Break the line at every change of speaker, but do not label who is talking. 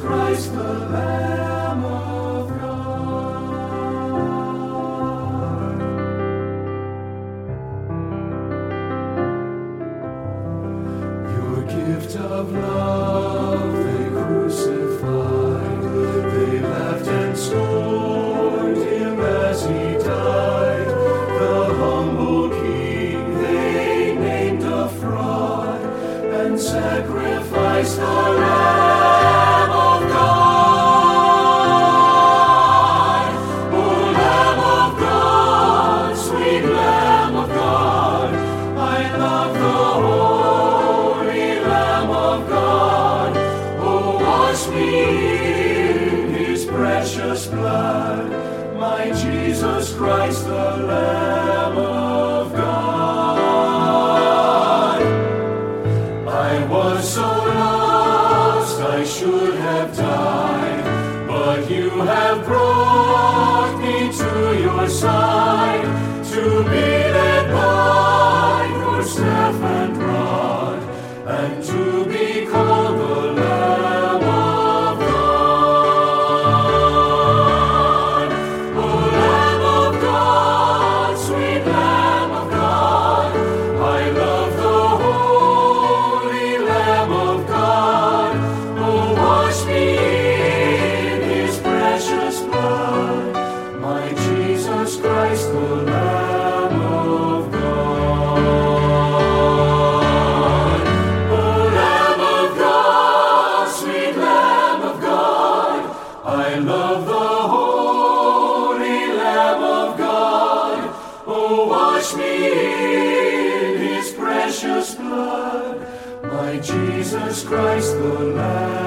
Christ, the Lamb of God. Your gift of love they crucified. They laughed and scorned him as he died. The humble king they named a fraud and sacrificed the Lamb of God. O Lamb of God, sweet Lamb of God, I love the holy Lamb of God. Oh, wash me in his precious blood, my Jesus Christ, the Lamb of God. I was so lost I should have died, but you have brought me to your side, to be led by your staff and rod, and to be called the Lamb of God. O Lamb of God, sweet Lamb of God, I love the holy Lamb of God. Oh, wash me in his precious blood, my Jesus Christ, the Lamb of God. O Lamb of God, sweet Lamb of God, I love the holy Lamb of God. Oh, wash me in his precious blood, my Jesus Christ, the Lamb